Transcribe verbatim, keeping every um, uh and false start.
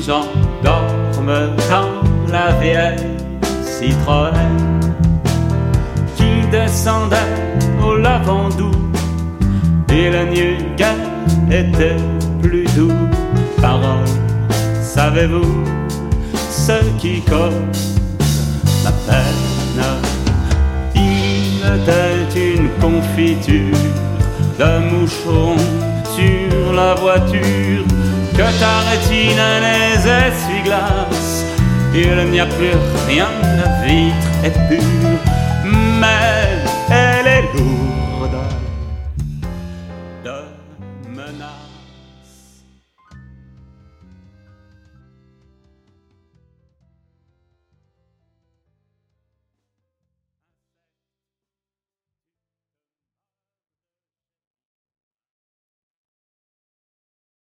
s'endorment dans la vieille Citroën qui descendait au lavandou, et le nuget était plus doux. Parole, savez-vous ce qui cause la peine? Il était une confiture de moucherons sur la voiture, que ta rétine les essuie-glaces. Il n'y a plus rien, la vitre est pure.